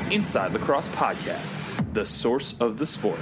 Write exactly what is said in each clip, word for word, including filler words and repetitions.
Inside Lacrosse Podcasts, the source of the sport.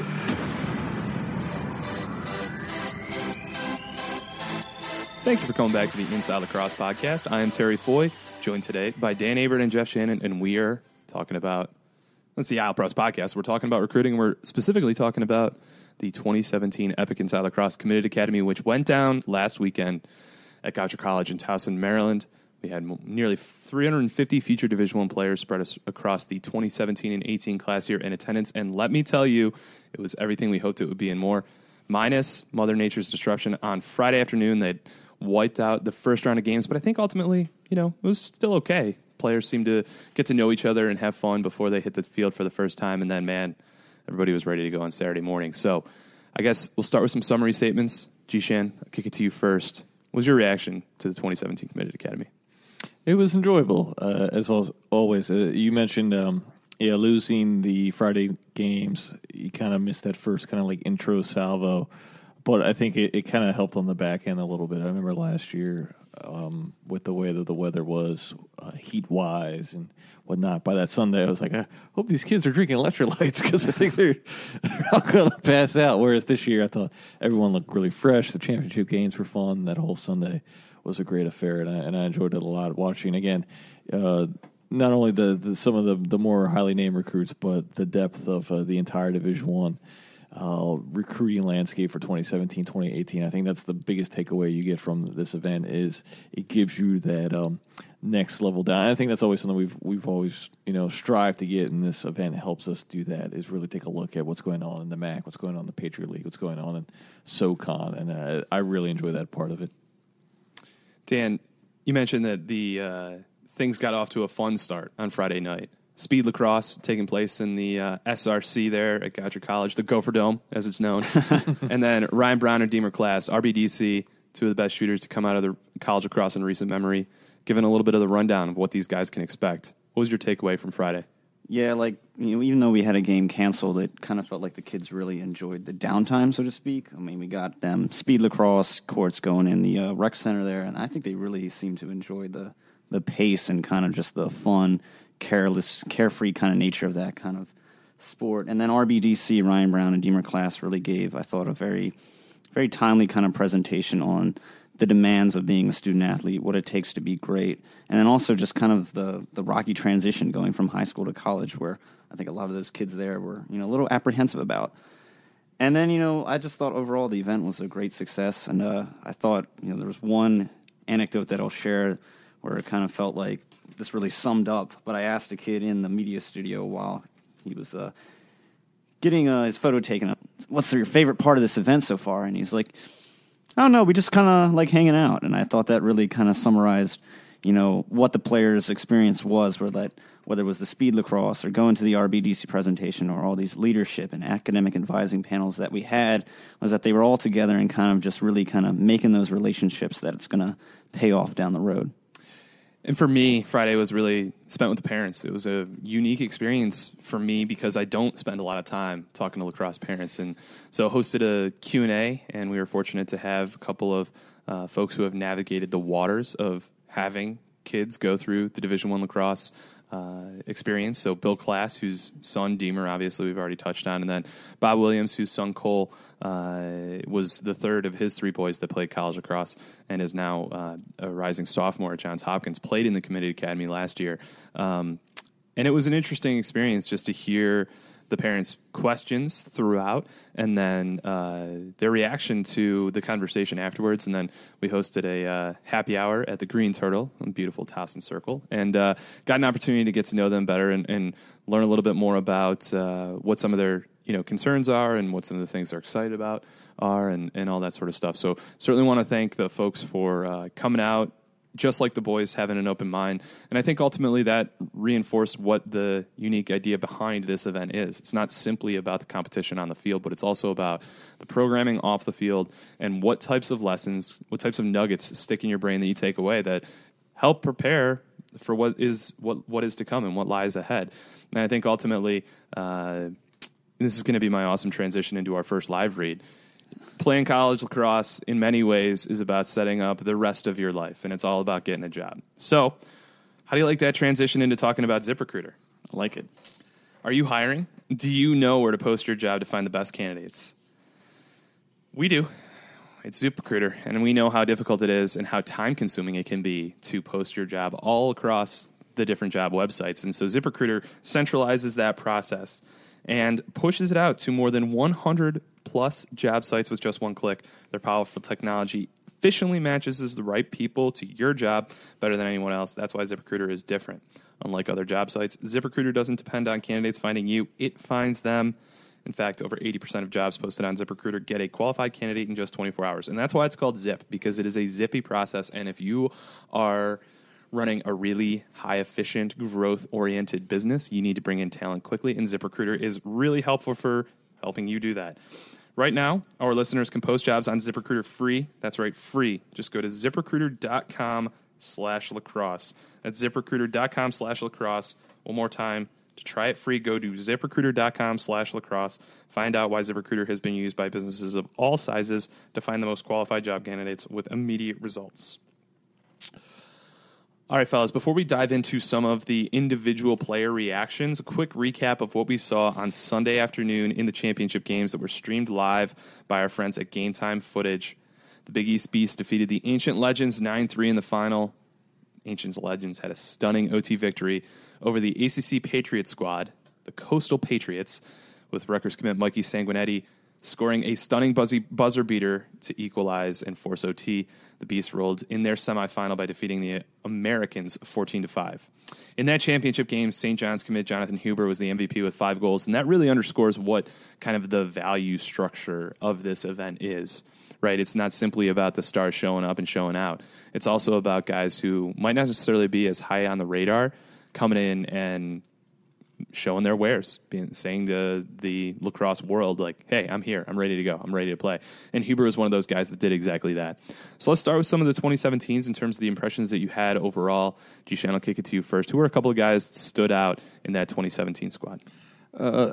Thank you for coming back to the Inside Lacrosse Podcast. I am Terry Foy, joined today by Dan Abert and Jeff Shannon, and we are talking about, that's the Lacrosse Podcast. We're talking about recruiting. We're specifically talking about the twenty seventeen Epic Inside Lacrosse Committed Academy, which went down last weekend at Goucher College in Towson, Maryland. We had nearly three hundred fifty future Division I players spread across the twenty seventeen and eighteen class year in attendance, and let me tell you, it was everything we hoped it would be and more, minus Mother Nature's disruption. On Friday afternoon, they wiped out the first round of games, but I think ultimately, you know, it was still okay. Players seemed to get to know each other and have fun before they hit the field for the first time, and then, man, everybody was ready to go on Saturday morning. So I guess we'll start with some summary statements. G-Shan, I'll kick it to you first. What was your reaction to the twenty seventeen Committed Academy? It was enjoyable, uh, as always. Uh, you mentioned, um, yeah, losing the Friday games. You kind of missed that first kind of like intro salvo, but I think it, it kind of helped on the back end a little bit. I remember last year um, with the way that the weather was, uh, heat-wise and whatnot. By that Sunday, I was like, I hope these kids are drinking electrolytes because I think they're, they're all going to pass out. Whereas this year, I thought everyone looked really fresh. The championship games were fun that whole Sunday. Was a great affair, and I, and I enjoyed it a lot watching. Again, uh, not only the, the some of the, the more highly named recruits, but the depth of uh, the entire Division One uh, recruiting landscape for twenty seventeen, twenty eighteen. I think that's the biggest takeaway you get from this event is it gives you that um, next level down. I think that's always something we've we've always you know strived to get, and this event helps us do that. Is really take a look at what's going on in the M A C, what's going on in the Patriot League, what's going on in SoCon, and uh, I really enjoy that part of it. Dan, you mentioned that the uh, things got off to a fun start on Friday night. Speed lacrosse taking place in the uh, S R C there at Goucher College, the Gopher Dome, as it's known. And then Ryan Brown and Deemer Class, R B D C, two of the best shooters to come out of the college lacrosse in recent memory, giving a little bit of the rundown of what these guys can expect. What was your takeaway from Friday? Yeah, like, you know, even though we had a game canceled, it kind of felt like the kids really enjoyed the downtime, so to speak. I mean, we got them speed lacrosse courts going in the uh, rec center there, and I think they really seemed to enjoy the, the pace and kind of just the fun, careless, carefree kind of nature of that kind of sport. And then R B D C, Ryan Brown, and Deemer Class really gave, I thought, a very, very timely kind of presentation on the demands of being a student athlete, what it takes to be great, and then also just kind of the, the rocky transition going from high school to college, where I think a lot of those kids there were, you know, a little apprehensive about. And then, you know, I just thought overall the event was a great success, and uh, I thought, you know, there was one anecdote that I'll share where it kind of felt like this really summed up, but I asked a kid in the media studio while he was uh, getting uh, his photo taken, what's your favorite part of this event so far? And he's like, I don't know, we just kind of like hanging out. And I thought that really kind of summarized, you know, what the players' experience was, where that, whether it was the speed lacrosse or going to the R B D C presentation or all these leadership and academic advising panels that we had, was that they were all together and kind of just really kind of making those relationships that it's going to pay off down the road. And for me, Friday was really spent with the parents. It was a unique experience for me because I don't spend a lot of time talking to lacrosse parents. And so I hosted a Q and A, and we were fortunate to have a couple of uh, folks who have navigated the waters of having kids go through the Division I lacrosse uh, experience. So Bill Class, whose son Deemer, obviously we've already touched on, and then Bob Williams, whose son Cole uh, was the third of his three boys that played college lacrosse and is now uh, a rising sophomore at Johns Hopkins, played in the Committed Academy last year. Um, and it was an interesting experience just to hear the parents' questions throughout, and then uh, their reaction to the conversation afterwards. And then we hosted a uh, happy hour at the Green Turtle in beautiful Towson Circle, and uh, got an opportunity to get to know them better and, and learn a little bit more about uh, what some of their you know concerns are and what some of the things they're excited about are, and, and all that sort of stuff. So certainly want to thank the folks for uh, coming out, just like the boys, having an open mind. And I think ultimately that reinforced what the unique idea behind this event is. It's not simply about the competition on the field, but it's also about the programming off the field and what types of lessons, what types of nuggets stick in your brain that you take away that help prepare for what is what, what is to come and what lies ahead. And I think ultimately, uh, this is going to be my awesome transition into our first live read. Playing college lacrosse, in many ways, is about setting up the rest of your life, and it's all about getting a job. So, how do you like that transition into talking about ZipRecruiter? I like it. Are you hiring? Do you know where to post your job to find the best candidates? We do. It's ZipRecruiter, and we know how difficult it is and how time-consuming it can be to post your job all across the different job websites. And so ZipRecruiter centralizes that process and pushes it out to more than one hundred plus job sites with just one click. Their powerful technology efficiently matches the right people to your job better than anyone else. That's why ZipRecruiter is different. Unlike other job sites, ZipRecruiter doesn't depend on candidates finding you. It finds them. In fact, over eighty percent of jobs posted on ZipRecruiter get a qualified candidate in just twenty-four hours. And that's why it's called Zip, because it is a zippy process. And if you are running a really high-efficient, growth-oriented business, you need to bring in talent quickly, and ZipRecruiter is really helpful for helping you do that. Right now, our listeners can post jobs on ZipRecruiter free. That's right, free. Just go to ZipRecruiter.com slash lacrosse. That's ZipRecruiter.com slash lacrosse. One more time. To try it free, go to ZipRecruiter.com slash lacrosse. Find out why ZipRecruiter has been used by businesses of all sizes to find the most qualified job candidates with immediate results. All right, fellas, before we dive into some of the individual player reactions, a quick recap of what we saw on Sunday afternoon in the championship games that were streamed live by our friends at Game Time Footage. The Big East Beasts defeated the Ancient Legends nine three in the final. Ancient Legends had a stunning O T victory over the A C C Patriot squad, the Coastal Patriots, with Rutgers commit Mikey Sanguinetti scoring a stunning buzzy, buzzer beater to equalize and force O T. The Beasts rolled in their semifinal by defeating the Americans fourteen to five. In that championship game, Saint John's commit Jonathan Huber was the M V P with five goals, and that really underscores what kind of the value structure of this event is. Right, it's not simply about the stars showing up and showing out. It's also about guys who might not necessarily be as high on the radar coming in and showing their wares, being saying to the lacrosse world, like, hey, I'm here, I'm ready to go, I'm ready to play. And Huber was one of those guys that did exactly that. So let's start with some of the twenty seventeens in terms of the impressions that you had overall. G-Shan, I'll kick it to you first. Who were a couple of guys that stood out in that twenty seventeen squad? Uh,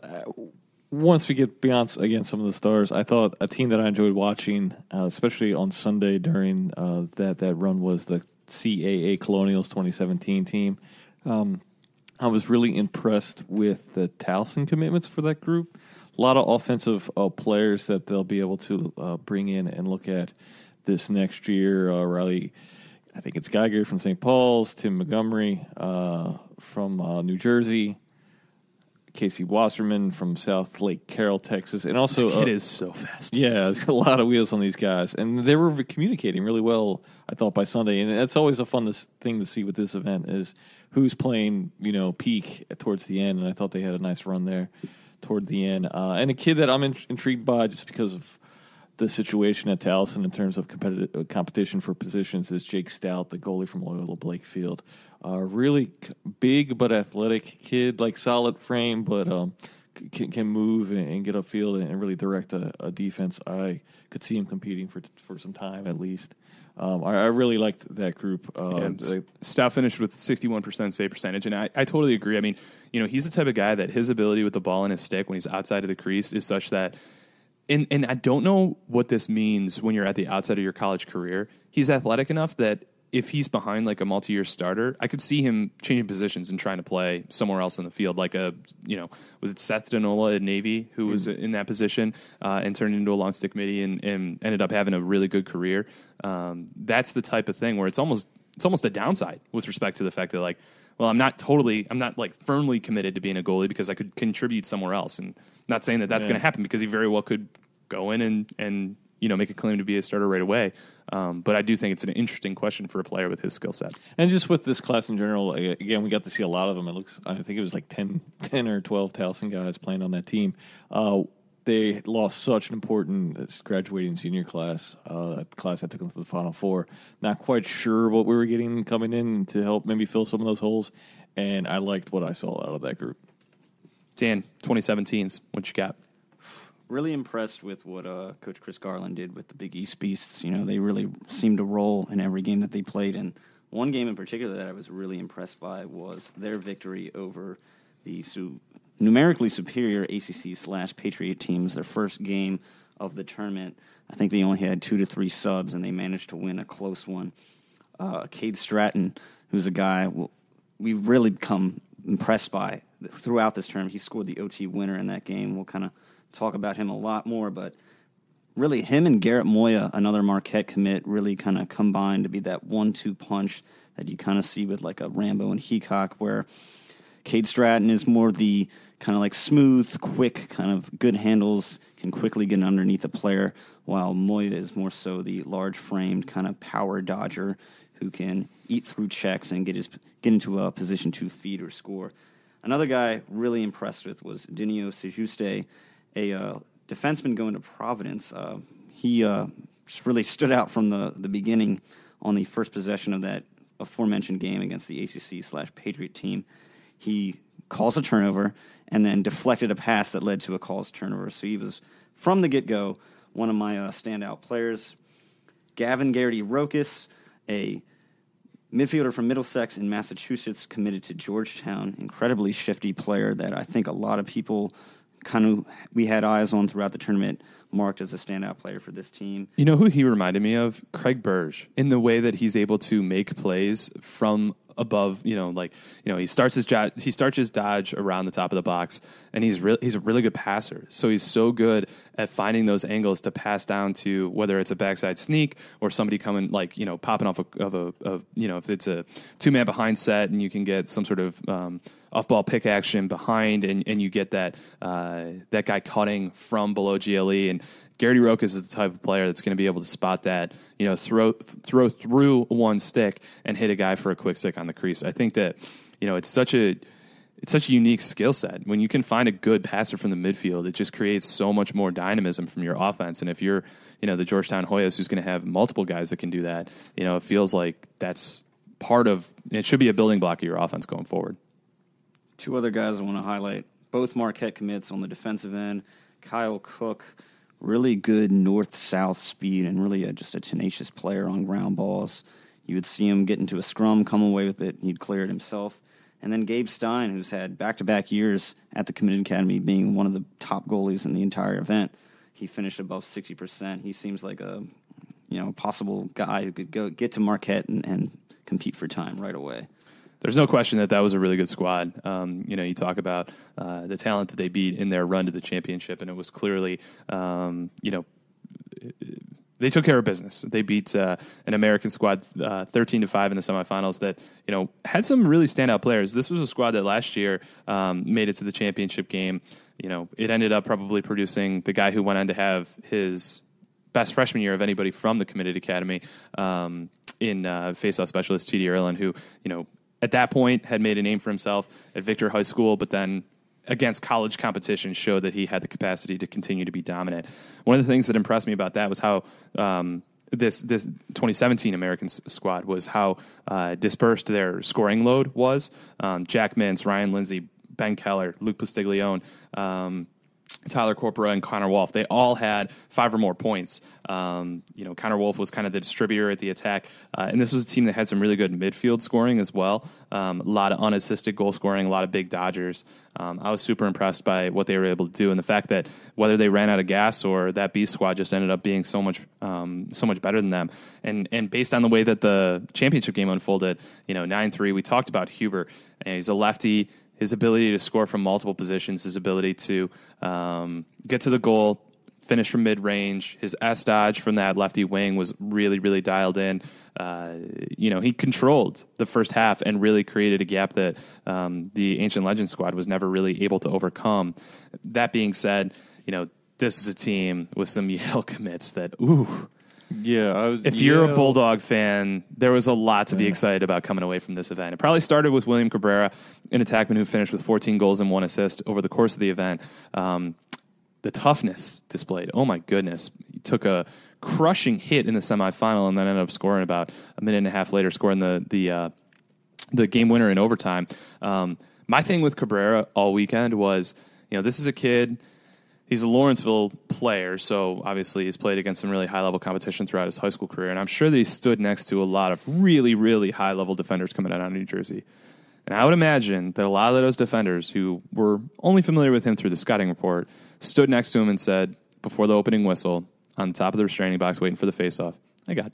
Once we get beyond, again, some of the stars, I thought a team that I enjoyed watching, uh, especially on Sunday during uh, that, that run, was the C A A Colonials twenty seventeen team. Um, I was really impressed with the Towson commitments for that group. A lot of offensive uh, players that they'll be able to uh, bring in and look at this next year. Uh, Riley, I think it's Geiger from Saint Paul's, Tim Montgomery uh, from uh, New Jersey, Casey Wasserman from South Lake Carroll, Texas, and also it uh, is so fast. Yeah, there's a lot of wheels on these guys, and they were communicating really well, I thought, by Sunday. And that's always a fun thing to see with this event is who's playing, you know, peak towards the end. And I thought they had a nice run there toward the end. Uh, and a kid that I'm in, intrigued by just because of the situation at Towson in terms of competitive competition for positions is Jake Stout, the goalie from Loyola Blakefield. Uh, really big but athletic kid, like solid frame, but um, can, can move and, and get upfield and really direct a, a defense. I could see him competing for for some time at least. Um, I, I really liked that group. Uh, yeah, they, Stout finished with sixty-one percent save percentage, and I, I totally agree. I mean, you know, he's the type of guy that his ability with the ball in his stick when he's outside of the crease is such that, and, and I don't know what this means when you're at the outside of your college career. He's athletic enough that if he's behind like a multi-year starter, I could see him changing positions and trying to play somewhere else in the field. Like a, you know, was it Seth Denola at Navy who was mm. in that position uh, and turned into a long stick midi and, and ended up having a really good career. Um, that's the type of thing where it's almost it's almost a downside with respect to the fact that like, well, I'm not totally, I'm not like firmly committed to being a goalie because I could contribute somewhere else. And not saying that that's yeah. going to happen because he very well could go in and and. you know, make a claim to be a starter right away. Um, but I do think it's an interesting question for a player with his skill set. And just with this class in general, again, we got to see a lot of them. It looks, I think it was like ten, ten or twelve Towson guys playing on that team. Uh, they lost such an important graduating senior class, uh, class that took them to the Final Four. Not quite sure what we were getting coming in to help maybe fill some of those holes. And I liked what I saw out of that group. Dan, twenty seventeens, what you got? Really impressed with what uh, Coach Chris Garland did with the Big East Beasts. You know, they really seemed to roll in every game that they played. And one game in particular that I was really impressed by was their victory over the su- numerically superior A C C slash Patriot teams. Their first game of the tournament, I think they only had two to three subs, and they managed to win a close one. Uh, Cade Stratton, who's a guy we've really come impressed by throughout this term. He scored the O T winner in that game. We'll kind of talk about him a lot more, but really him and Garrett Moya, another Marquette commit, really kind of combined to be that one two punch that you kind of see with like a Rambo and Heacock, where Cade Stratton is more the kind of like smooth, quick, kind of good handles, can quickly get underneath a player, while Moya is more so the large-framed kind of power dodger who can eat through checks and get his get into a position to feed or score. Another guy really impressed with was Dinio Sejuste, a uh, defenseman going to Providence. Uh, he uh, just really stood out from the, the beginning on the first possession of that aforementioned game against the A C C slash Patriot team. He calls a turnover and then deflected a pass that led to a calls turnover. So he was, from the get-go, one of my uh, standout players. Gavin Garrity Rokas, a midfielder from Middlesex in Massachusetts, committed to Georgetown. Incredibly shifty player that I think a lot of people kind of, we had eyes on throughout the tournament, marked as a standout player for this team. You know who he reminded me of? Craig Burge, in the way that he's able to make plays from above, you know, like, you know, he starts his jo- he starts his dodge around the top of the box, and he's re- he's a really good passer. So he's so good at finding those angles to pass down to, whether it's a backside sneak or somebody coming, like, you know, popping off a, of a of, you know, if it's a two man behind set and you can get some sort of um, off ball pick action behind, and, and you get that uh, that guy cutting from below G L E. And Garrity Rokas is the type of player that's going to be able to spot that, you know, throw throw through one stick and hit a guy for a quick stick on the crease. I think that, you know, it's such a it's such a unique skill set. When you can find a good passer from the midfield, it just creates so much more dynamism from your offense. And if you're, you know, the Georgetown Hoyas, who's going to have multiple guys that can do that, you know, it feels like that's part of, it should be a building block of your offense going forward. Two other guys I want to highlight, both Marquette commits on the defensive end. Kyle Cook, really good north-south speed and really a, just a tenacious player on ground balls. You would see him get into a scrum, come away with it, and he'd clear it himself. And then Gabe Stein, who's had back-to-back years at the Committed Academy, being one of the top goalies in the entire event. He finished above sixty percent. He seems like a, you know, possible guy who could go get to Marquette and, and compete for time right away. There's no question that that was a really good squad. Um, you know, you talk about uh, the talent that they beat in their run to the championship, and it was clearly, um, you know, they took care of business. They beat uh, an American squad uh, thirteen to five in the semifinals that, you know, had some really standout players. This was a squad that last year um, made it to the championship game. You know, it ended up probably producing the guy who went on to have his best freshman year of anybody from the Committed Academy um, in uh, faceoff specialist T D Erlin, who, you know, at that point had made a name for himself at Victor High School, but then against college competition showed that he had the capacity to continue to be dominant. One of the things that impressed me about that was how um, this this twenty seventeen American s- squad was how uh, dispersed their scoring load was. Um, Jack Mintz, Ryan Lindsay, Ben Keller, Luke Pastiglione, um, Tyler Corpora, and Connor Wolf, they all had five or more points. Um, you know, Connor Wolf was kind of the distributor at the attack, uh, and this was a team that had some really good midfield scoring as well. Um, a lot of unassisted goal scoring, a lot of big dodgers. Um, I was super impressed by what they were able to do, and the fact that whether they ran out of gas or that B squad just ended up being so much, um, so much better than them. And and based on the way that the championship game unfolded, you know, nine three. We talked about Huber, and he's a lefty. His ability to score from multiple positions, his ability to um, get to the goal, finish from mid-range, his S-dodge from that lefty wing was really, really dialed in. Uh, you know, he controlled the first half and really created a gap that um, the Ancient Legends squad was never really able to overcome. That being said, you know, this is a team with some Yale commits that, ooh. Yeah, I was, if you're Yale, a Bulldog fan, there was a lot to be excited about coming away from this event. It probably started with William Cabrera, an attackman who finished with fourteen goals and one assist over the course of the event. Um, the toughness displayed, oh my goodness. He took a crushing hit in the semifinal and then ended up scoring about a minute and a half later, scoring the the uh, the game winner in overtime. Um, my thing with Cabrera all weekend was, you know, this is a kid. He's a Lawrenceville player, so obviously he's played against some really high-level competition throughout his high school career, and I'm sure that he stood next to a lot of really, really high-level defenders coming out of New Jersey. And I would imagine that a lot of those defenders who were only familiar with him through the scouting report stood next to him and said, before the opening whistle, on the top of the restraining box waiting for the face-off, I got this.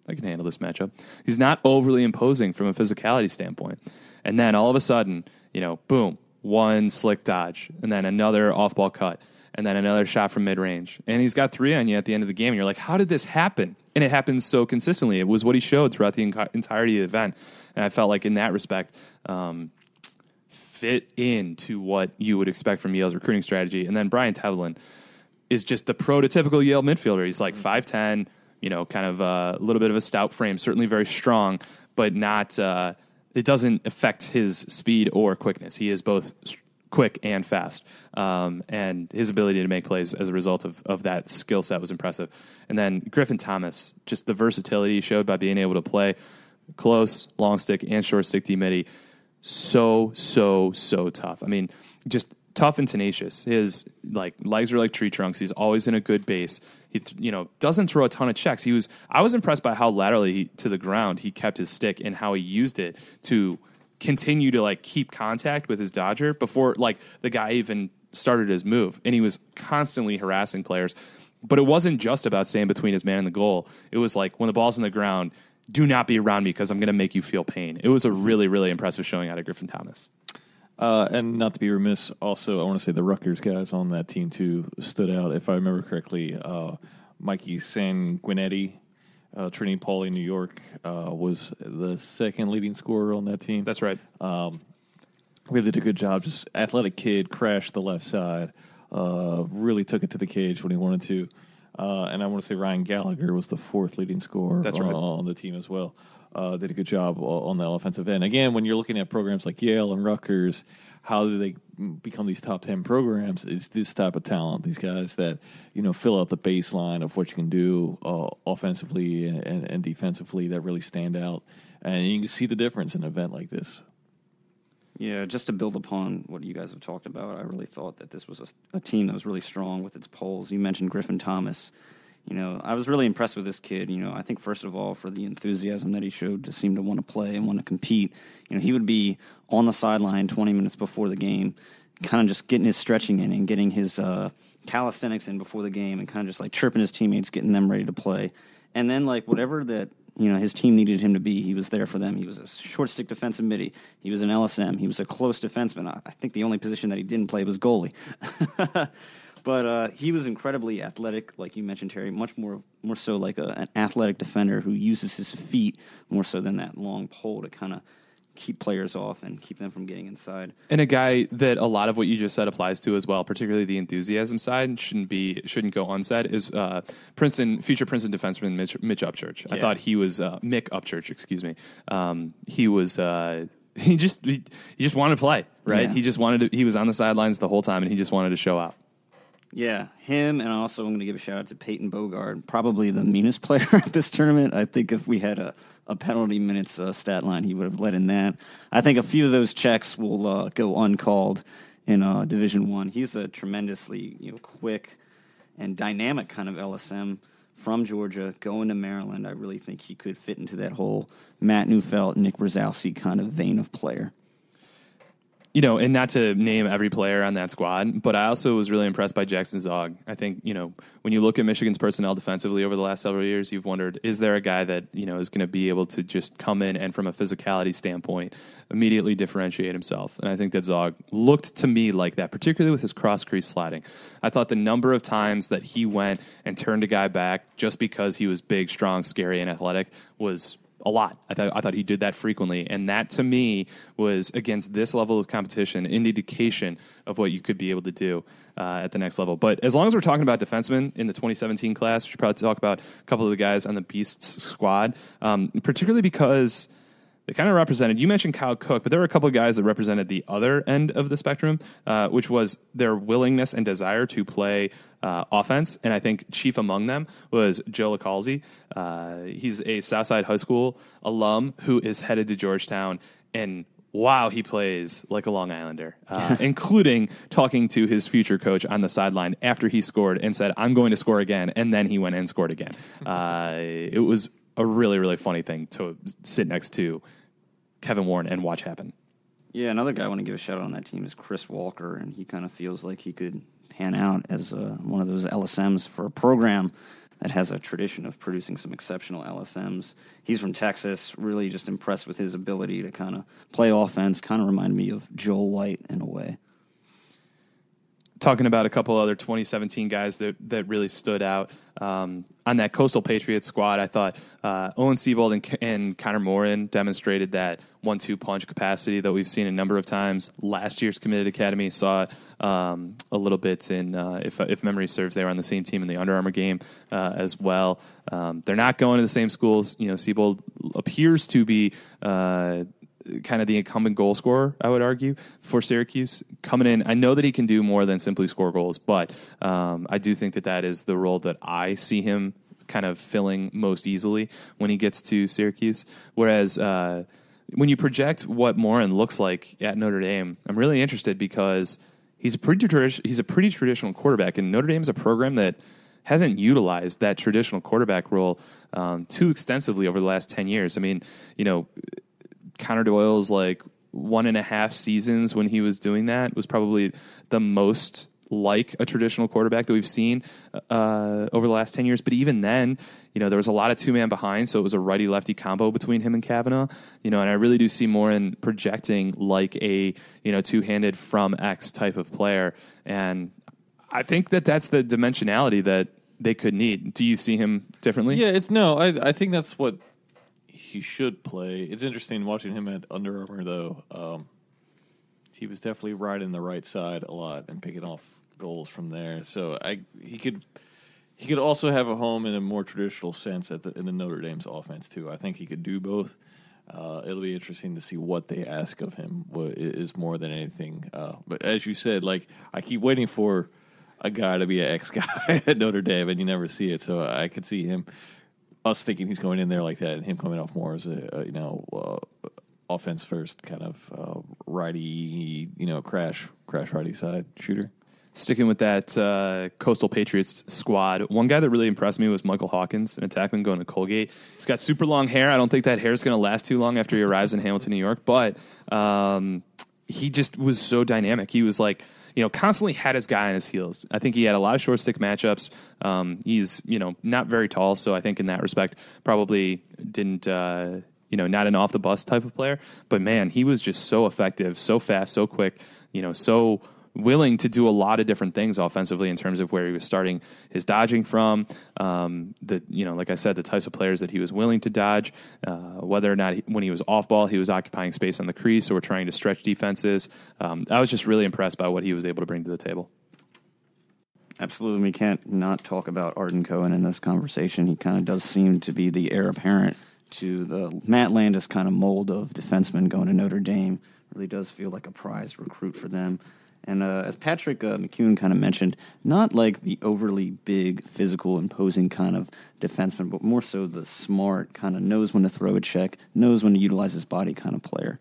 I can handle this matchup. He's not overly imposing from a physicality standpoint. And then all of a sudden, you know, boom, one slick dodge, and then another off-ball cut, and then another shot from mid-range. And he's got three on you at the end of the game, and you're like, how did this happen? And it happens so consistently. It was what he showed throughout the en- entirety of the event. And I felt like in that respect, um, fit into what you would expect from Yale's recruiting strategy. And then Brian Tevlin is just the prototypical Yale midfielder. He's like five ten, you know, kind of a little bit of a stout frame, certainly very strong, but not, uh, it doesn't affect his speed or quickness. He is both quick and fast. Um, and his ability to make plays as a result of, of that skill set was impressive. And then Griffin Thomas, just the versatility he showed by being able to play close, long stick, and short stick D-midi. So, so, so tough. I mean, just tough and tenacious. His like legs are like tree trunks. He's always in a good base. He, you know, doesn't throw a ton of checks. He was. I was impressed by how laterally he, to the ground he kept his stick and how he used it to continue to like keep contact with his dodger before like the guy even started his move. And he was constantly harassing players. But it wasn't just about staying between his man and the goal. It was like when the ball's in the ground, do not be around me because I'm going to make you feel pain. It was a really, really impressive showing out of Griffin Thomas. Uh, and not to be remiss, also, I want to say the Rutgers guys on that team, too, stood out. If I remember correctly, uh, Mikey Sanguinetti, uh, Trinity Pauli, New York, uh, was the second leading scorer on that team. That's right. Um, really did a good job. Just athletic kid, crashed the left side, uh, really took it to the cage when he wanted to. Uh, and I want to say Ryan Gallagher was the fourth leading scorer That's on, right. on the team as well. Uh, did a good job on the offensive end. Again, when you're looking at programs like Yale and Rutgers, how do they become these top ten programs? It's this type of talent, these guys that, you know, fill out the baseline of what you can do uh, offensively and, and, and defensively that really stand out. And you can see the difference in an event like this. Yeah, just to build upon what you guys have talked about, I really thought that this was a, a team that was really strong with its polls. You mentioned Griffin Thomas. You know, I was really impressed with this kid. You know, I think first of all for the enthusiasm that he showed to seem to want to play and want to compete. You know, he would be on the sideline twenty minutes before the game, kind of just getting his stretching in and getting his uh, calisthenics in before the game and kind of just like chirping his teammates, getting them ready to play. And then like whatever that, you know, his team needed him to be, he was there for them. He was a short stick defensive midi. He was an L S M. He was a close defenseman. I, I think the only position that he didn't play was goalie. But uh, he was incredibly athletic, like you mentioned, Terry, much more more so like a, an athletic defender who uses his feet more so than that long pole to kind of keep players off and keep them from getting inside. And a guy that a lot of what you just said applies to as well, particularly the enthusiasm side, shouldn't be shouldn't go unsaid, is uh, Princeton future Princeton defenseman Mitch, Mitch Upchurch. Yeah. I thought he was uh, Mick Upchurch, excuse me. Um, he was. Uh, he just he, he just wanted to play, right? Yeah. He just wanted to. He was on the sidelines the whole time, and he just wanted to show out. Yeah, him, and also I'm going to give a shout out to Peyton Bogard, probably the meanest player at this tournament. I think if we had a, a penalty minutes uh, stat line, he would have led in that. I think a few of those checks will uh, go uncalled in uh, Division One. He's a tremendously you know quick and dynamic kind of L S M from Georgia, going to Maryland. I really think he could fit into that whole Matt Neufeld, Nick Brzezowski kind of vein of player. You know, and not to name every player on that squad, but I also was really impressed by Jackson Zog. I think, you know, when you look at Michigan's personnel defensively over the last several years, you've wondered, is there a guy that, you know, is going to be able to just come in and from a physicality standpoint immediately differentiate himself? And I think that Zog looked to me like that, particularly with his cross-crease sliding. I thought the number of times that he went and turned a guy back just because he was big, strong, scary, and athletic was a lot. I thought I thought he did that frequently, and that to me was against this level of competition, an indication of what you could be able to do uh, at the next level. But as long as we're talking about defensemen in the twenty seventeen class, we should probably talk about a couple of the guys on the Beasts squad, um, particularly because they kind of represented, you mentioned Kyle Cook, but there were a couple of guys that represented the other end of the spectrum, uh, which was their willingness and desire to play uh, offense. And I think chief among them was Joe Lacalzi. Uh, he's a Southside High School alum who is headed to Georgetown, and wow, he plays like a Long Islander, uh, including talking to his future coach on the sideline after he scored and said, I'm going to score again. And then he went and scored again. Uh, it was a really, really funny thing to sit next to Kevin Warren and watch happen. Yeah, another guy I want to give a shout out on that team is Chris Walker, and he kind of feels like he could pan out as uh, one of those L S Ms for a program that has a tradition of producing some exceptional L S Ms. He's from Texas, really just impressed with his ability to kind of play offense, kind of remind me of Joel White in a way. Talking about a couple other twenty seventeen guys that, that really stood out. Um, on that Coastal Patriots squad, I thought uh, Owen Seabold and, and Connor Morin demonstrated that one two punch capacity that we've seen a number of times. Last year's committed academy saw it um, a little bit in, uh, if, if memory serves, they were on the same team in the Under Armour game uh, as well. Um, they're not going to the same schools. You know, Seabold appears to be uh, kind of the incumbent goal scorer, I would argue, for Syracuse. Coming in, I know that he can do more than simply score goals, but um, I do think that that is the role that I see him kind of filling most easily when he gets to Syracuse. Whereas uh, when you project what Morin looks like at Notre Dame, I'm really interested because he's a pretty tradi- he's a pretty traditional quarterback, and Notre Dame is a program that hasn't utilized that traditional quarterback role um, too extensively over the last ten years. I mean, you know, Connor Doyle's like one and a half seasons when he was doing that was probably the most like a traditional quarterback that we've seen uh, over the last ten years. But even then, you know, there was a lot of two-man behind, so it was a righty-lefty combo between him and Kavanaugh. You know, and I really do see Morin projecting like a, you know, two-handed from X type of player. And I think that that's the dimensionality that they could need. Do you see him differently? Yeah, it's no. I I think that's what he should play. It's interesting watching him at Under Armour, though. Um, he was definitely riding the right side a lot and picking off goals from there. So I he could he could also have a home in a more traditional sense at the, in the Notre Dame's offense too. I think he could do both. Uh, it'll be interesting to see what they ask of him. What is more than anything. Uh, but as you said, like I keep waiting for a guy to be an ex guy at Notre Dame, and you never see it. So I could see him. Us thinking he's going in there like that, and him coming off more as a, a you know uh, offense first kind of uh, righty, you know crash crash righty side shooter. Sticking with that uh, Coastal Patriots squad, one guy that really impressed me was Michael Hawkins, an attackman going to Colgate. He's got super long hair. I don't think that hair is going to last too long after he arrives in Hamilton, New York, but um, he just was so dynamic. He was like, you know, constantly had his guy on his heels. I think he had a lot of short stick matchups. Um, he's, you know, not very tall, so I think in that respect probably didn't, uh, you know, not an off the bus type of player. But man, he was just so effective, so fast, so quick, you know, so willing to do a lot of different things offensively in terms of where he was starting his dodging from. Um, the you know, like I said, the types of players that he was willing to dodge, uh, whether or not he, when he was off ball, he was occupying space on the crease or trying to stretch defenses. Um, I was just really impressed by what he was able to bring to the table. Absolutely. We can't not talk about Arden Cohen in this conversation. He kind of does seem to be the heir apparent to the Matt Landis kind of mold of defenseman going to Notre Dame. Really does feel like a prized recruit for them. And uh, as Patrick uh, McEwen kind of mentioned, not like the overly big, physical, imposing kind of defenseman, but more so the smart, kind of knows when to throw a check, knows when to utilize his body kind of player.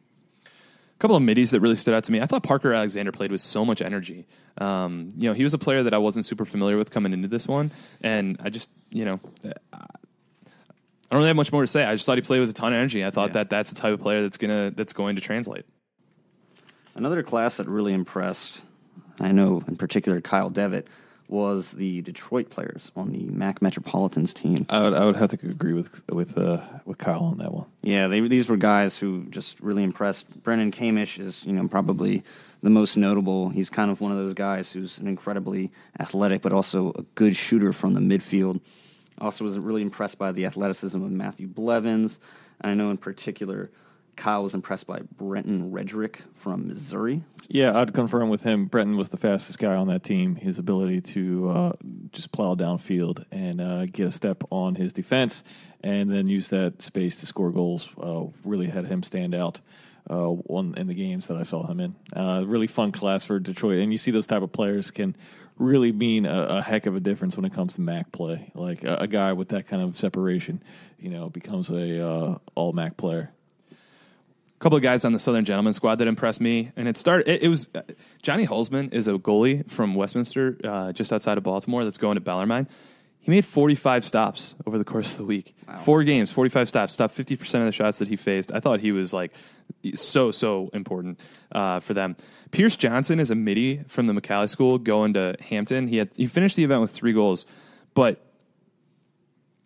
A couple of middies that really stood out to me. I thought Parker Alexander played with so much energy. Um, you know, he was a player that I wasn't super familiar with coming into this one, and I just, you know, I don't really have much more to say. I just thought he played with a ton of energy. I thought yeah. that that's the type of player that's gonna that's going to translate. Another class that really impressed, I know in particular Kyle Devitt, was the Detroit players on the Mac Metropolitans team. I would, I would have to agree with with uh, with Kyle on that one. Yeah, they, these were guys who just really impressed. Brennan Kamish is, you know, probably the most notable. He's kind of one of those guys who's an incredibly athletic, but also a good shooter from the midfield. Also was really impressed by the athleticism of Matthew Blevins. And I know in particular Kyle was impressed by Brenton Redrick from Missouri. Yeah, I'd confirm with him. Brenton was the fastest guy on that team. His ability to uh, just plow downfield and uh, get a step on his defense and then use that space to score goals uh, really had him stand out uh, on, in the games that I saw him in. Uh, really fun class for Detroit. And you see those type of players can really mean a, a heck of a difference when it comes to M A C play. Like a, a guy with that kind of separation, you know, becomes a uh, all-M A C player. A couple of guys on the Southern Gentlemen squad that impressed me, and it started. It, it was uh, Johnny Holzman is a goalie from Westminster, uh, just outside of Baltimore, that's going to Bellarmine. He made forty-five stops over the course of the week. Wow. Four games, forty-five stops, stopped fifty percent of the shots that he faced. I thought he was like so so important uh, for them. Pierce Johnson is a middie from the McCallie School going to Hampton. He had he finished the event with three goals, but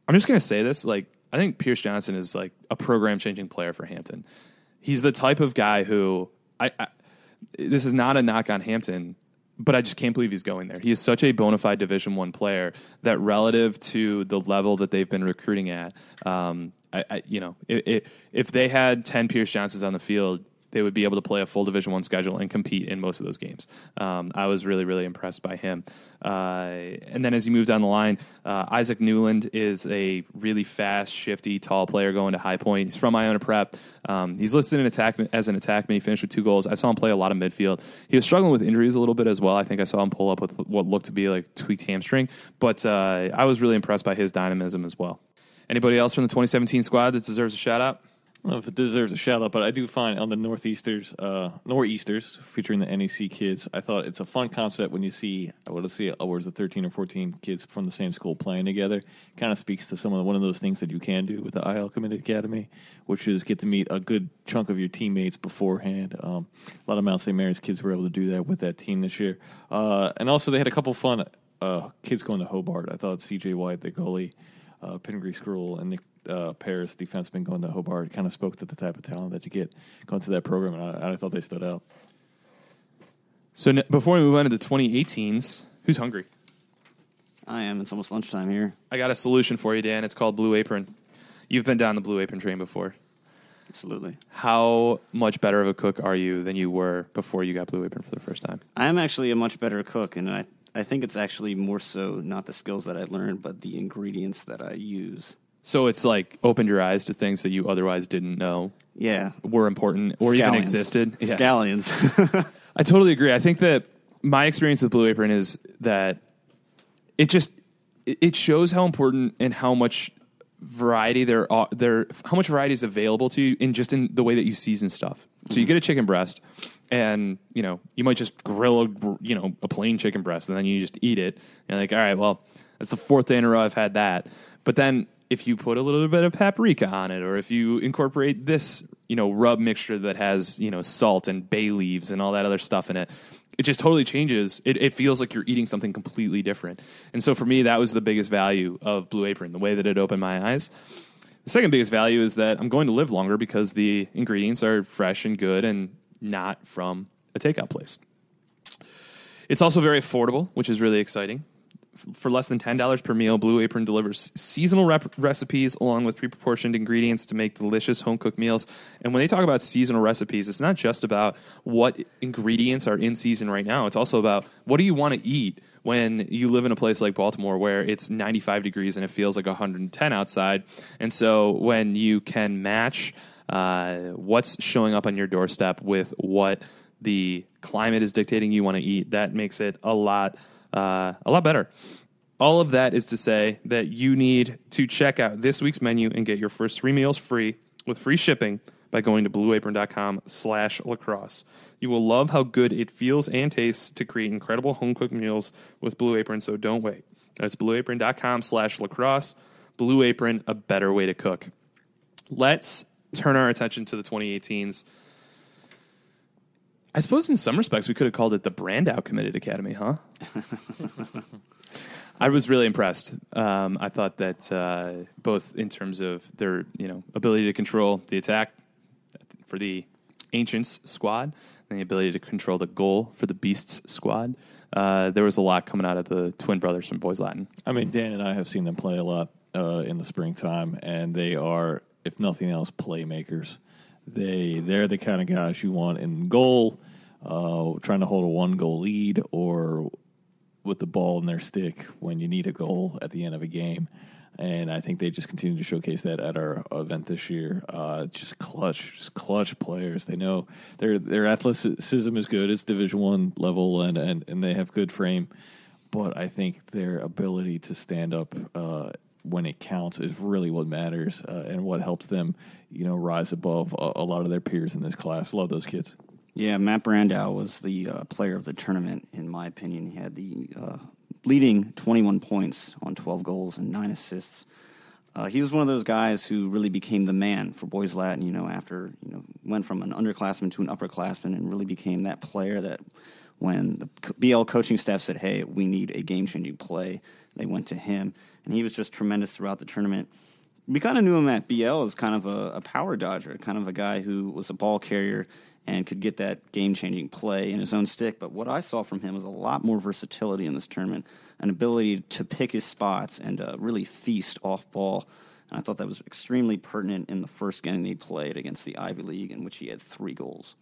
I'm just going to say this. Like, I think Pierce Johnson is like a program-changing player for Hampton. He's the type of guy who I, I this is not a knock on Hampton, but I just can't believe he's going there. He is such a bona fide Division One player that relative to the level that they've been recruiting at, um, I, I, you know, it, it, if they had ten Pierce Johnsons on the field, they would be able to play a full Division One schedule and compete in most of those games. Um, I was really, really impressed by him. Uh, and then as you move down the line, uh, Isaac Newland is a really fast, shifty, tall player going to High Point. He's from Iona Prep. Um, he's listed in attack as an attackman. He finished with two goals. I saw him play a lot of midfield. He was struggling with injuries a little bit as well. I think I saw him pull up with what looked to be like tweaked hamstring. But uh, I was really impressed by his dynamism as well. Anybody else from the twenty seventeen squad that deserves a shout-out? I don't know if it deserves a shout out, but I do find on the Northeasters, uh, Nor'easters featuring the N E C kids, I thought it's a fun concept when you see, I would see upwards of thirteen or fourteen kids from the same school playing together. Kind of speaks to some of the, one of those things that you can do with the I L Committed Academy, which is get to meet a good chunk of your teammates beforehand. Um, a lot of Mount Saint Mary's kids were able to do that with that team this year. Uh, and also they had a couple fun uh, kids going to Hobart. I thought C J White, the goalie, uh, Pingree Skrull, and Nick Uh, Paris defenseman going to Hobart kind of spoke to the type of talent that you get going to that program, and I, I thought they stood out. So n- before we move on to the twenty eighteens, who's hungry? I am. It's almost lunchtime here. I got a solution for you, Dan. It's called Blue Apron. You've been down the Blue Apron train before. Absolutely. How much better of a cook are you than you were before you got Blue Apron for the first time? I am actually a much better cook, and I, I think it's actually more so not the skills that I learned, but the ingredients that I use. So it's like opened your eyes to things that you otherwise didn't know Yeah. were important or Scallions. even existed. Yes. Scallions. I totally agree. I think that my experience with Blue Apron is that it just it shows how important and how much variety there are there how much variety is available to you in just in the way that you season stuff. So you get a chicken breast, and you know you might just grill a you know a plain chicken breast, and then you just eat it. And you're like, all right, well, that's the fourth day in a row I've had that. But then if you put a little bit of paprika on it, or if you incorporate this, you know, rub mixture that has, you know, salt and bay leaves and all that other stuff in it, it just totally changes. It, it feels like you're eating something completely different. And so for me, that was the biggest value of Blue Apron, the way that it opened my eyes. The second biggest value is that I'm going to live longer because the ingredients are fresh and good and not from a takeout place. It's also very affordable, which is really exciting. For less than ten dollars per meal, Blue Apron delivers seasonal rep- recipes along with pre-proportioned ingredients to make delicious home-cooked meals. And when they talk about seasonal recipes, it's not just about what ingredients are in season right now. It's also about what do you want to eat when you live in a place like Baltimore where it's ninety-five degrees and it feels like one hundred ten outside. And so when you can match uh, what's showing up on your doorstep with what the climate is dictating you want to eat, that makes it a lot Uh, a lot better. All of that is to say that you need to check out this week's menu and get your first three meals free with free shipping by going to blueapron.com slash lacrosse. You will love how good it feels and tastes to create incredible home-cooked meals with Blue Apron, so don't wait. That's blueapron.com slash lacrosse. Blue Apron, a better way to cook. Let's turn our attention to the twenty eighteens. I suppose in some respects we could have called it the Brandow Committed Academy, huh? I was really impressed. Um, I thought that uh, both in terms of their you know ability to control the attack for the Ancients squad and the ability to control the goal for the Beasts squad, uh, there was a lot coming out of the twin brothers from Boys Latin. I mean, Dan and I have seen them play a lot uh, in the springtime, and they are, if nothing else, playmakers. They they're the kind of guys you want in goal, uh, trying to hold a one goal lead, or with the ball in their stick when you need a goal at the end of a game. And I think they just continue to showcase that at our event this year. Uh, just clutch, just clutch players. They know their their athleticism is good. It's Division One level, and, and, and they have good frame. But I think their ability to stand up uh, when it counts is really what matters, uh, and what helps them, you know, rise above a, a lot of their peers in this class. Love those kids. Yeah, Matt Brandow was the uh, player of the tournament, in my opinion. He had the uh, leading twenty-one points on twelve goals and nine assists. Uh, he was one of those guys who really became the man for Boys Latin, you know, after, you know, went from an underclassman to an upperclassman and really became that player that when the B L coaching staff said, hey, we need a game-changing play, they went to him. And he was just tremendous throughout the tournament. We kind of knew him at B L as kind of a, a power dodger, kind of a guy who was a ball carrier and could get that game-changing play in his own stick. But what I saw from him was a lot more versatility in this tournament, an ability to pick his spots and uh, really feast off ball. And I thought that was extremely pertinent in the first game he played against the Ivy League, in which he had three goals.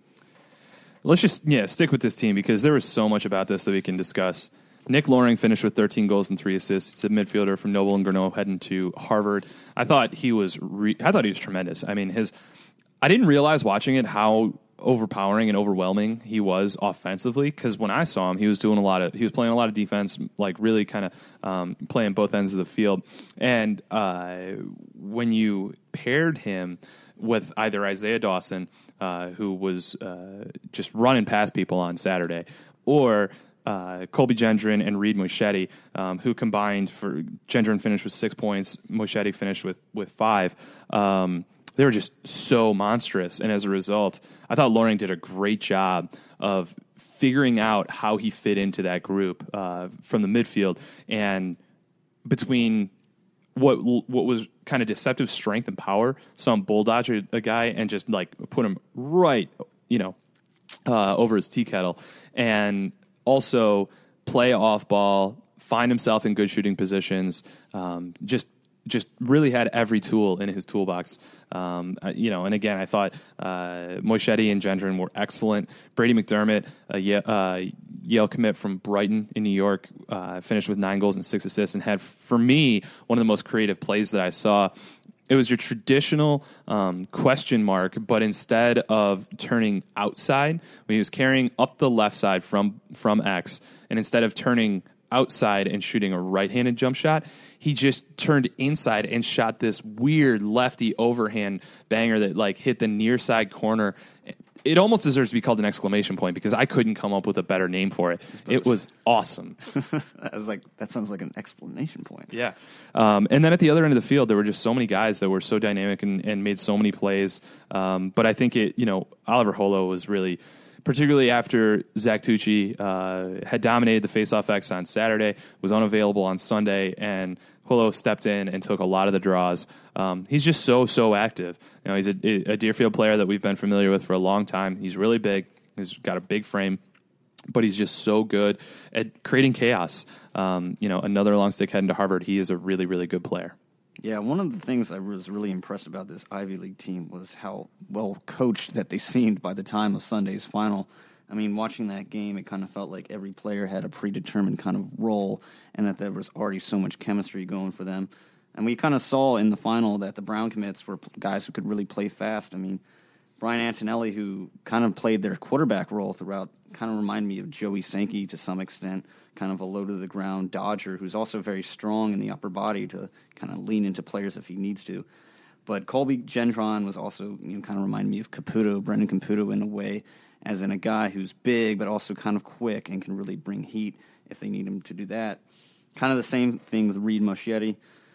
Let's just, yeah, stick with this team because there was so much about this that we can discuss. Nick Loring finished with thirteen goals and three assists. It's a midfielder from Noble and Greenough heading to Harvard. I thought he was, re- I thought he was tremendous. I mean, his, I didn't realize watching it how overpowering and overwhelming he was offensively, because when I saw him, he was doing a lot of, he was playing a lot of defense, like really kind of um, playing both ends of the field. And uh, when you paired him with either Isaiah Dawson, uh, who was uh, just running past people on Saturday, or Uh, Colby Gendron and Reed Moschetti, um, who combined for Gendron finished with six points, Moschetti finished with with five. Um, they were just so monstrous, and as a result, I thought Loring did a great job of figuring out how he fit into that group uh, from the midfield, and between what what was kind of deceptive strength and power, some bulldodge a, a guy and just like put him right, you know, uh, over his tea kettle, and also play off ball, find himself in good shooting positions, um, just just really had every tool in his toolbox. Um, uh, you know, and again, I thought uh, Moschetti and Gendron were excellent. Brady McDermott, a Yale, uh, Yale commit from Brighton in New York, uh, finished with nine goals and six assists and had, for me, one of the most creative plays that I saw. It was your traditional um, question mark, but instead of turning outside, when he was carrying up the left side from from X, and instead of turning outside and shooting a right-handed jump shot, he just turned inside and shot this weird lefty overhand banger that like hit the near side corner. It almost deserves to be called an exclamation point because I couldn't come up with a better name for it. It was awesome. I was like, that sounds like an explanation point. Yeah. Um, and then at the other end of the field, there were just so many guys that were so dynamic and, and made so many plays. Um, but I think it, you know, Oliver Holo was really, particularly after Zach Tucci uh, had dominated the faceoff X on Saturday, was unavailable on Sunday, and Holo stepped in and took a lot of the draws. Um, he's just so, so active. You know, he's a, a Deerfield player that we've been familiar with for a long time. He's really big. He's got a big frame, but he's just so good at creating chaos. Um, you know, another long stick heading to Harvard. He is a really, really good player. Yeah, one of the things I was really impressed about this Ivy League team was how well coached that they seemed by the time of Sunday's final. I mean, watching that game, it kind of felt like every player had a predetermined kind of role and that there was already so much chemistry going for them. And we kind of saw in the final that the Brown commits were guys who could really play fast. I mean, Brian Antonelli, who kind of played their quarterback role throughout, kind of reminded me of Joey Sankey to some extent, kind of a low-to-the-ground dodger who's also very strong in the upper body to kind of lean into players if he needs to. But Colby Gendron was also, you know, kind of reminded me of Caputo, Brendan Caputo in a way, as in a guy who's big but also kind of quick and can really bring heat if they need him to do that. Kind of the same thing with Reed Moschetti.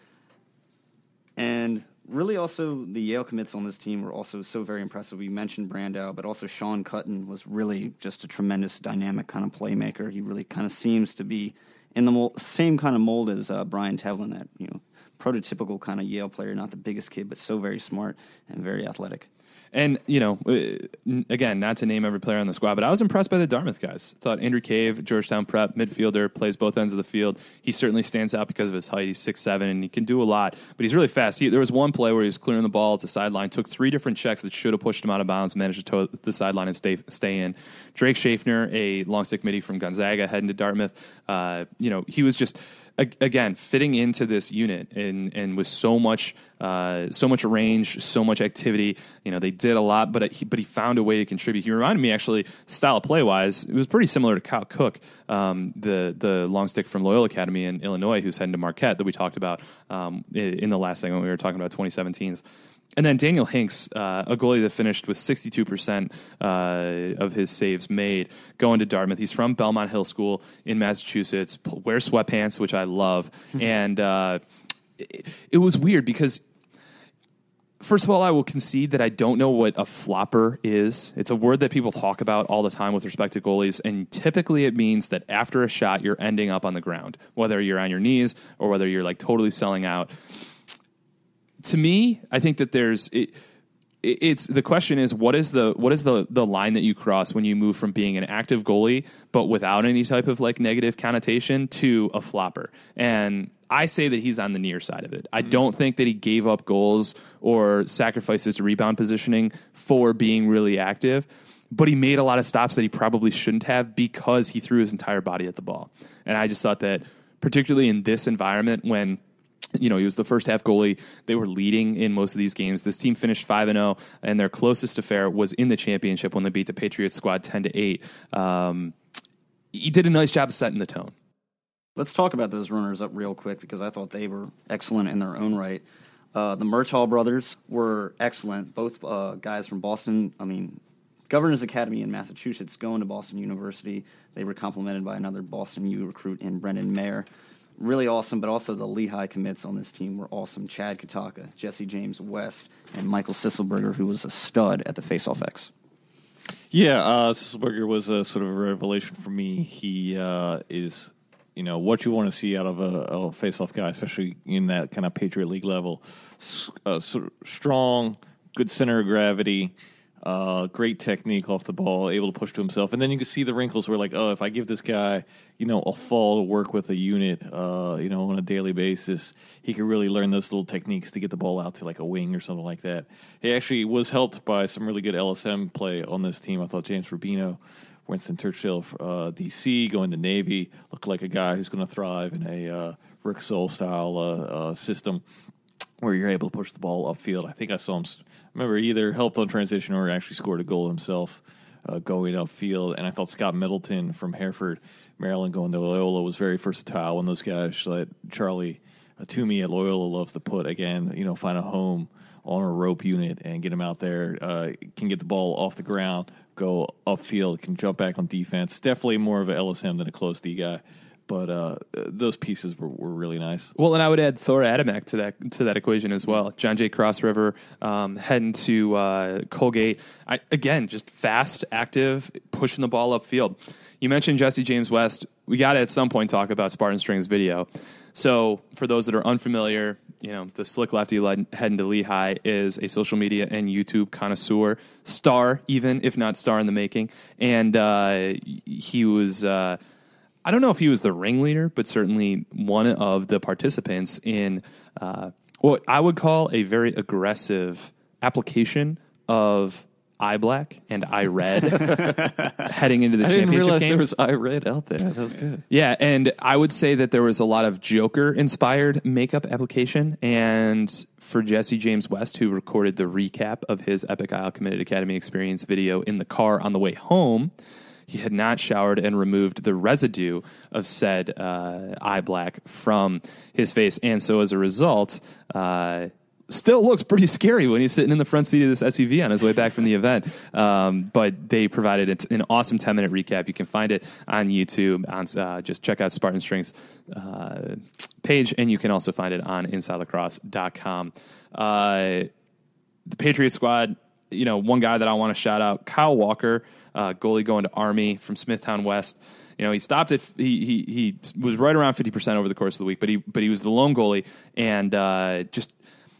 And really also the Yale commits on this team were also so very impressive. We mentioned Brandow, but also Sean Cutton was really just a tremendous dynamic kind of playmaker. He really kind of seems to be in the mold, same kind of mold as uh, Brian Tevlin, that, you know, prototypical kind of Yale player, not the biggest kid, but so very smart and very athletic. And, you know, again, not to name every player on the squad, but I was impressed by the Dartmouth guys. Thought Andrew Cave, Georgetown prep, midfielder, plays both ends of the field. He certainly stands out because of his height. He's six seven, and he can do a lot, but he's really fast. He, there was one play where he was clearing the ball at the sideline, took three different checks that should have pushed him out of bounds, managed to toe the sideline and stay stay in. Drake Schaffner, a long stick midi from Gonzaga, heading to Dartmouth. Uh, you know, he was just... Again, fitting into this unit and, and with so much uh, so much range, so much activity. You know, they did a lot, but he, but he found a way to contribute. He reminded me, actually, style of play-wise, it was pretty similar to Kyle Cook, um, the the long stick from Loyola Academy in Illinois, who's heading to Marquette that we talked about um, in the last segment. We were talking about twenty seventeen's. And then Daniel Hinks, uh, a goalie that finished with sixty-two percent uh, of his saves made, going to Dartmouth. He's from Belmont Hill School in Massachusetts, wears sweatpants, which I love. And uh, it, it was weird because first of all, I will concede that I don't know what a flopper is. It's a word that people talk about all the time with respect to goalies, and typically it means that after a shot, you're ending up on the ground, whether you're on your knees or whether you're like totally selling out. To me, I think that there's it, it's the question is what is the what is the the line that you cross when you move from being an active goalie but without any type of like negative connotation to a flopper. And I say that he's on the near side of it. I don't think that he gave up goals or sacrificed his rebound positioning for being really active, but he made a lot of stops that he probably shouldn't have because he threw his entire body at the ball. And I just thought that particularly in this environment when you know, he was the first half goalie. They were leading in most of these games. This team finished five and oh, and their closest affair was in the championship when they beat the Patriots squad ten to eight. Um, he did a nice job of setting the tone. Let's talk about those runners up real quick because I thought they were excellent in their own right. Uh, the Murtaugh brothers were excellent. Both uh, guys from Boston. I mean, Governor's Academy in Massachusetts going to Boston University. They were complimented by another Boston U recruit in Brendan Mayer. Really awesome, but also the Lehigh commits on this team were awesome. Chad Kataka, Jesse James West, and Michael Sisselberger, who was a stud at the Face-Off X. Yeah, uh, Sisselberger was a sort of a revelation for me. He uh, is, you know, what you want to see out of a, a face-off guy, especially in that kind of Patriot League level. Uh, sort of strong, good center of gravity, uh, great technique off the ball, able to push to himself. And then you can see the wrinkles where, like, oh, if I give this guy, you know, a fall to work with a unit, uh, you know, on a daily basis, he could really learn those little techniques to get the ball out to, like, a wing or something like that. He actually was helped by some really good L S M play on this team. I thought James Rubino, Winston Churchill, uh, D C, going to Navy, looked like a guy who's going to thrive in a uh, Rick Soul-style uh, uh, system where you're able to push the ball upfield. I think I saw him, remember, he either helped on transition or actually scored a goal himself uh, going upfield. And I thought Scott Middleton from Hereford, Maryland, going to Loyola was very versatile. One of those guys that Charlie uh, Toomey at Loyola loves to put, again, you know, find a home on a rope unit and get him out there, uh, can get the ball off the ground, go upfield, can jump back on defense. Definitely more of an L S M than a close D guy. But uh, those pieces were, were really nice. Well, and I would add Thor Adamek to that to that equation as well. John J. Cross River um, heading to uh, Colgate. I, again, just fast, active, pushing the ball upfield. You mentioned Jesse James West. We got to at some point talk about Spartan Strings video. So for those that are unfamiliar, you know, the Slick Lefty led, heading to Lehigh is a social media and YouTube connoisseur, star even, if not star in the making. And uh, he was... Uh, I don't know if he was the ringleader, but certainly one of the participants in uh, what I would call a very aggressive application of iBlack and iRed heading into the I championship didn't realize game. there was iRed out there. That was good. Yeah, and I would say that there was a lot of Joker-inspired makeup application, and for Jesse James West, who recorded the recap of his Epic Isle Committed Academy experience video in the car on the way home, he had not showered and removed the residue of said uh, eye black from his face. And so as a result, uh, still looks pretty scary when he's sitting in the front seat of this S U V on his way back from the event. Um, but they provided an awesome ten-minute recap. You can find it on YouTube. On, uh, just check out Spartan Strings uh, page, and you can also find it on inside lacrosse dot com. Uh, the Patriot squad, you know, one guy that I want to shout out, Kyle Walker, Uh, goalie going to Army from Smithtown West. You know, he stopped at he he he was right around fifty percent over the course of the week, but he but he was the lone goalie, and uh, just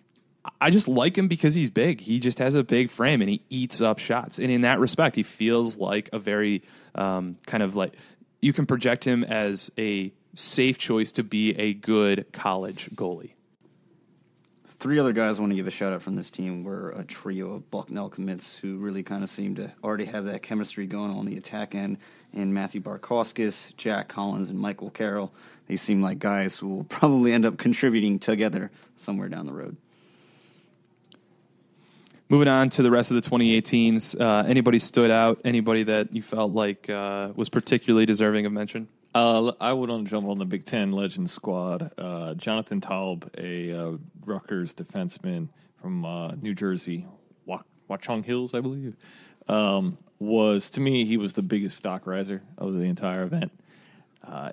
I just like him because he's big. He just has a big frame and he eats up shots, and in that respect, he feels like a very um, kind of like you can project him as a safe choice to be a good college goalie. Three other guys I want to give a shout-out from this team were a trio of Bucknell commits who really kind of seemed to already have that chemistry going on the attack end, and Matthew Barkowskis, Jack Collins, and Michael Carroll. They seem like guys who will probably end up contributing together somewhere down the road. Moving on to the rest of the twenty eighteens, uh, anybody stood out? Anybody that you felt like uh, was particularly deserving of mention? Uh, I would want to jump on the Big Ten Legend squad. Uh, Jonathan Taub, a uh, Rutgers defenseman from uh, New Jersey, Watchung Hills, I believe, um, was, to me, he was the biggest stock riser of the entire event. Uh,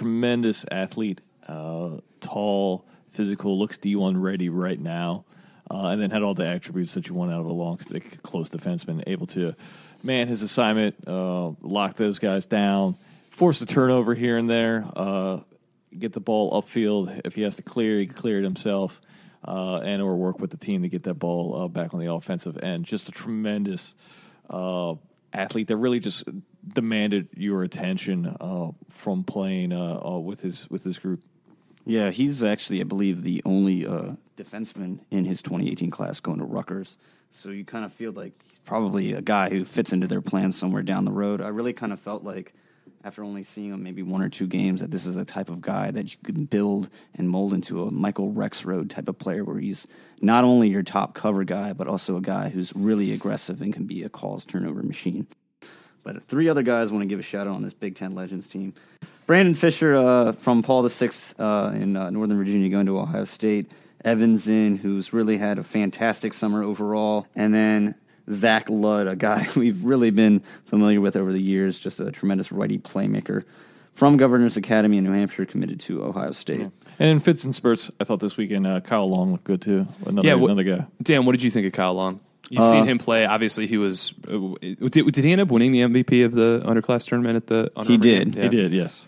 tremendous athlete, uh, tall, physical, looks D one ready right now. uh, and then had all the attributes that you want out of a long stick, close defenseman, able to man his assignment, uh, lock those guys down, force a turnover here and there, uh, get the ball upfield. If he has to clear, he can clear it himself, uh, and or work with the team to get that ball uh, back on the offensive end. Just a tremendous uh, athlete that really just demanded your attention uh, from playing uh, uh, with his with his group. Yeah, he's actually, I believe, the only uh, defenseman in his twenty eighteen class going to Rutgers. So you kind of feel like he's probably a guy who fits into their plan somewhere down the road. I really kind of felt like, after only seeing him maybe one or two games, that this is the type of guy that you can build and mold into a Michael Rexroad type of player, where he's not only your top cover guy, but also a guy who's really aggressive and can be a calls turnover machine. But three other guys I want to give a shout out on this Big Ten Legends team. Brandon Fisher uh, from Paul the Sixth uh, in uh, Northern Virginia going to Ohio State. Evan Zinn, who's really had a fantastic summer overall. And then Zach Ludd, a guy we've really been familiar with over the years, just a tremendous righty playmaker from Governor's Academy in New Hampshire, committed to Ohio State. Yeah. And in fits and spurts, I thought this weekend uh, Kyle Long looked good too. Another, yeah, wh- another guy. Dan, what did you think of Kyle Long? You've Uh, seen him play. Obviously, he was. Uh, did, did he end up winning the M V P of the underclass tournament at the? Under He Armour did. game? Yeah. He did, yes.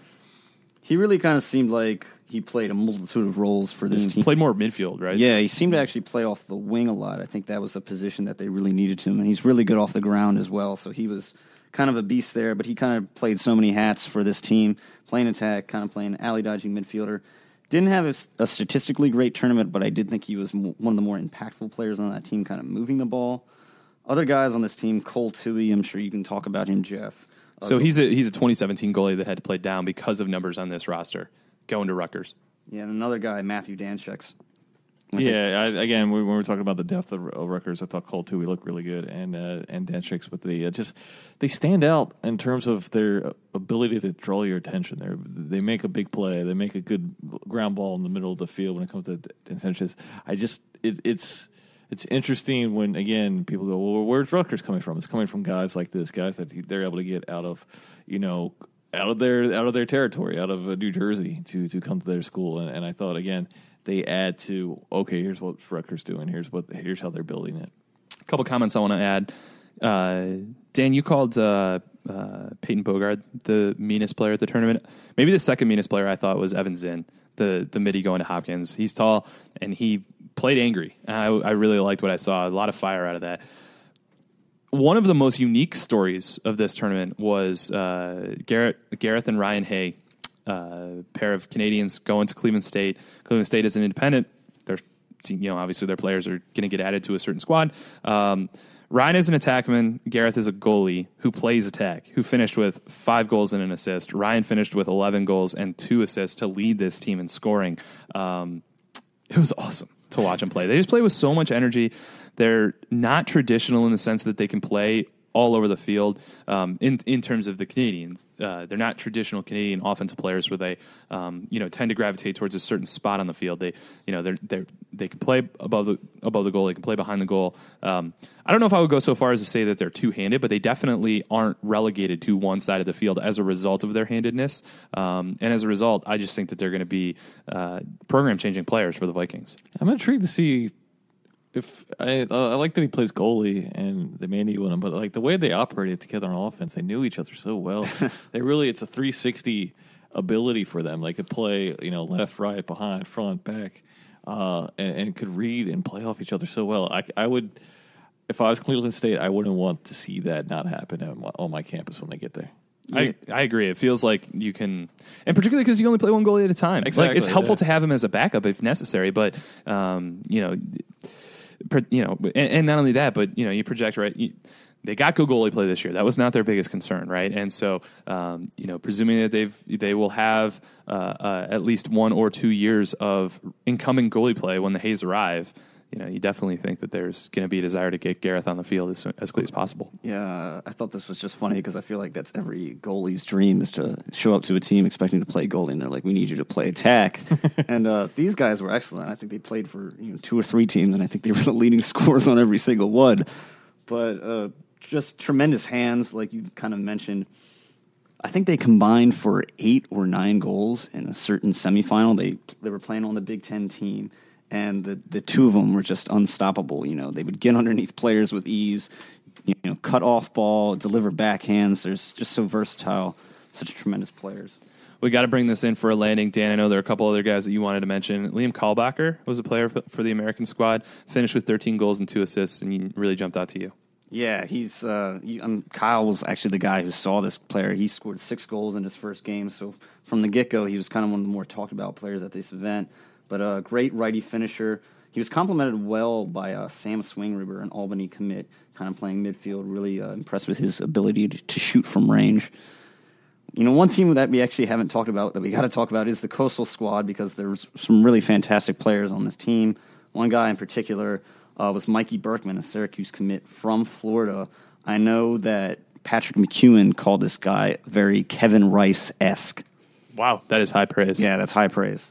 He really kind of seemed like he played a multitude of roles for this team. Played more midfield, right? Yeah, he seemed to actually play off the wing a lot. I think that was a position that they really needed him, and he's really good off the ground as well. So he was kind of a beast there, but he kind of played so many hats for this team, playing attack, kind of playing alley-dodging midfielder. Didn't have a, a statistically great tournament, but I did think he was mo- one of the more impactful players on that team, kind of moving the ball. Other guys on this team, Cole Toohey, I'm sure you can talk about him, Jeff. Uh, So he's a he's a twenty seventeen goalie that had to play down because of numbers on this roster, going to Rutgers. Yeah, and another guy, Matthew Dancheks. Yeah, I, again, when we were talking about the depth of, of Rutgers, I thought Cole Toohey looked really good, and uh, and Dancheks with the uh, just they stand out in terms of their ability to draw your attention. They they make a big play, they make a good ground ball in the middle of the field when it comes to Dancheks. I just it, it's it's interesting when again people go, well, where's Rutgers coming from? It's coming from guys like this, guys that they're able to get out of, you know. Out of their out of their territory, out of uh, New Jersey, to, to come to their school, and, and I thought again they add to okay. Here's what Rutgers doing. Here's what here's how they're building it. A couple comments I want to add. Uh, Dan, you called uh, uh, Peyton Bogard the meanest player at the tournament. Maybe the second meanest player I thought was Evan Zinn, the the midi going to Hopkins. He's tall and he played angry. I, I really liked what I saw. A lot of fire out of that. One of the most unique stories of this tournament was uh, Garrett, Gareth and Ryan Hay, uh, pair of Canadians going to Cleveland State. Cleveland State is an independent. They're, you know, obviously their players are going to get added to a certain squad. Um, Ryan is an attackman. Gareth is a goalie who plays attack, who finished with five goals and an assist. Ryan finished with eleven goals and two assists to lead this team in scoring. Um, it was awesome to watch them play. They just play with so much energy. They're not traditional in the sense that they can play all over the field um, in in terms of the Canadians. Uh, they're not traditional Canadian offensive players where they um, you know tend to gravitate towards a certain spot on the field. They you know they they they can play above the above the goal. They can play behind the goal. Um, I don't know if I would go so far as to say that they're two handed, but they definitely aren't relegated to one side of the field as a result of their handedness. Um, and as a result, I just think that they're going to be uh, program changing players for the Vikings. I'm intrigued to see. If I, uh, I like that he plays goalie and they may need one, but like the way they operated together on offense, they knew each other so well. They really, it's a three sixty ability for them. They could play, you know, left, right, behind, front, back, uh, and, and could read and play off each other so well. I, I would, if I was Cleveland State, I wouldn't want to see that not happen on my, on my campus when they get there. I, I agree. It feels like you can, and particularly because you only play one goalie at a time. Exactly, like it's helpful yeah. to have him as a backup if necessary, but um, you know. You know, and, and not only that, but you know, you project right. You, they got good goalie play this year. That was not their biggest concern, right? And so, um, you know, presuming that they've they will have uh, uh, at least one or two years of incoming goalie play when the Hayes arrive. You know, you definitely think that there's going to be a desire to get Gareth on the field as, as quickly as possible. Yeah, I thought this was just funny because I feel like that's every goalie's dream is to show up to a team expecting to play goalie, and they're like, "We need you to play attack." and uh, these guys were excellent. I think they played for you know two or three teams, and I think they were the leading scorers on every single one. But uh, just tremendous hands, like you kind of mentioned. I think they combined for eight or nine goals in a certain semifinal. They they were playing on the Big Ten team. and the, the two of them were just unstoppable. You know, they would get underneath players with ease, you know, cut off ball, deliver backhands. They're just so versatile, such tremendous players. We got to bring this in for a landing. Dan, I know there are a couple other guys that you wanted to mention. Liam Kalbacher was a player for the American squad, finished with thirteen goals and two assists, and he really jumped out to you. Yeah, he's uh, he, um, Kyle was actually the guy who saw this player. He scored six goals in his first game, so from the get-go, he was kind of one of the more talked-about players at this event. But a uh, great righty finisher. He was complimented well by uh, Sam Swingriber, an Albany commit, kind of playing midfield, really uh, impressed with his ability to, to shoot from range. You know, one team that we actually haven't talked about that we got to talk about is the Coastal squad, because there's some really fantastic players on this team. One guy in particular uh, was Mikey Berkman, a Syracuse commit from Florida. I know that Patrick McEwen called this guy very Kevin Rice-esque. Wow, that is high praise. Yeah, that's high praise.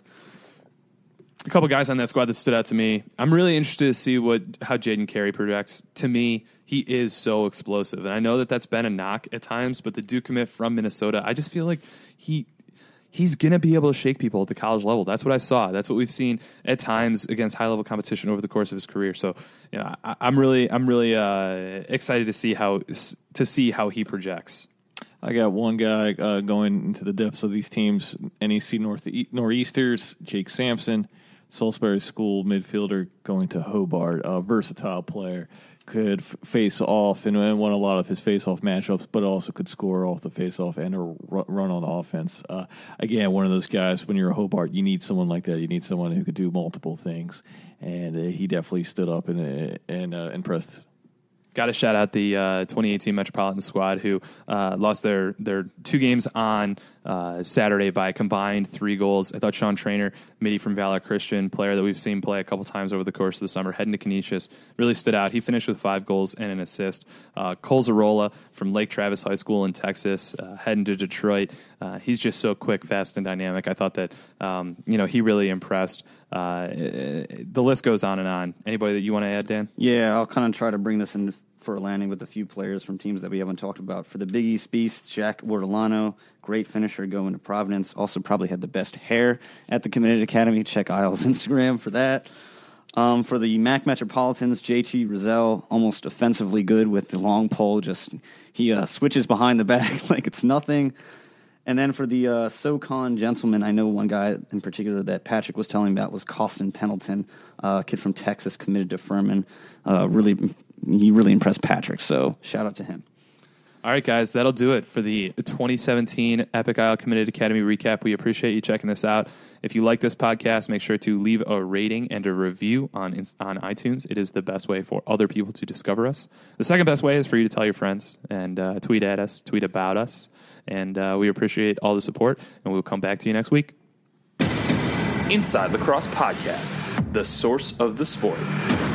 A couple guys on that squad that stood out to me. I'm really interested to see what how Jaden Carey projects. To me, he is so explosive, and I know that that's been a knock at times. But the Duke commit from Minnesota, I just feel like he he's gonna be able to shake people at the college level. That's what I saw. That's what we've seen at times against high level competition over the course of his career. So, you know, I, I'm really I'm really uh, excited to see how to see how he projects. I got one guy uh, going into the depths of these teams. N E C North Nor'easters, Jake Sampson. Salisbury School midfielder going to Hobart, a versatile player, could f- face off and, and won a lot of his face-off matchups, but also could score off the face-off and or r- run on offense. Uh, again, one of those guys, when you're a Hobart, you need someone like that. You need someone who could do multiple things, and uh, he definitely stood up and, uh, and uh, impressed. Got to shout out the uh, twenty eighteen Metropolitan squad, who uh, lost their, their two games on uh, Saturday by a combined three goals. I thought Sean Trainer, midi from Valor Christian, player that we've seen play a couple times over the course of the summer, heading to Canisius, really stood out. He finished with five goals and an assist. Uh, Cole Zarola from Lake Travis High School in Texas, uh, heading to Detroit. Uh, he's just so quick, fast, and dynamic. I thought that um, you know he really impressed. Uh, the list goes on and on. Anybody that you want to add, Dan? Yeah, I'll kind of try to bring this in for a landing with a few players from teams that we haven't talked about. For the Big East Beast, Jack Wardolano, great finisher going to Providence. Also probably had the best hair at the Committed Academy. Check Isles' Instagram for that. Um, for the Mac Metropolitans, J T Rizal, almost offensively good with the long pole. Just he uh, switches behind the back like it's nothing. And then for the uh, SoCon gentlemen, I know one guy in particular that Patrick was telling about was Costin Pendleton, uh, a kid from Texas committed to Furman. Uh, really, he really impressed Patrick, so shout out to him. All right, guys, that'll do it for the twenty seventeen Epic Isle Committed Academy recap. We appreciate you checking this out. If you like this podcast, make sure to leave a rating and a review on on iTunes. It is the best way for other people to discover us. The second best way is for you to tell your friends and uh, tweet at us, tweet about us. And uh, we appreciate all the support, and we'll come back to you next week. Inside Lacrosse Podcasts, the source of the sport.